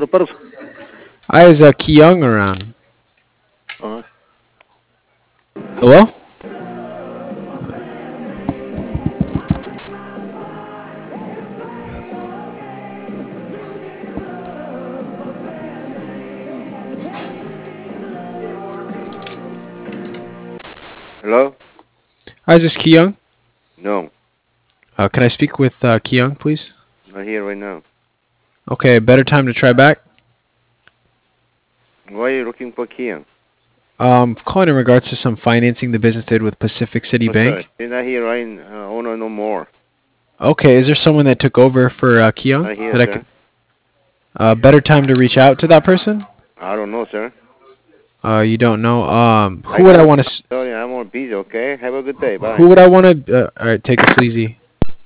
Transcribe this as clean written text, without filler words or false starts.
parus. Hi, is Ki Young around? Uh, Hello? Hello? Hi, is this Ki Young? No, Can I speak with Ki Young, please? not here right now. Okay, better time to try back. Why are you looking for Kian? Calling in regards to some financing the business did with Pacific City Oh, sorry. Bank. He's not here right owner no more. Okay, is there someone that took over for Ki Young Not here, that I could? sir. Better time to reach out to that person? I don't know, sir. You don't know. I Who would I gotta, want to? sorry, I'm more busy, okay? Have a good day. Bye. Who would I want to? All right, take it easy.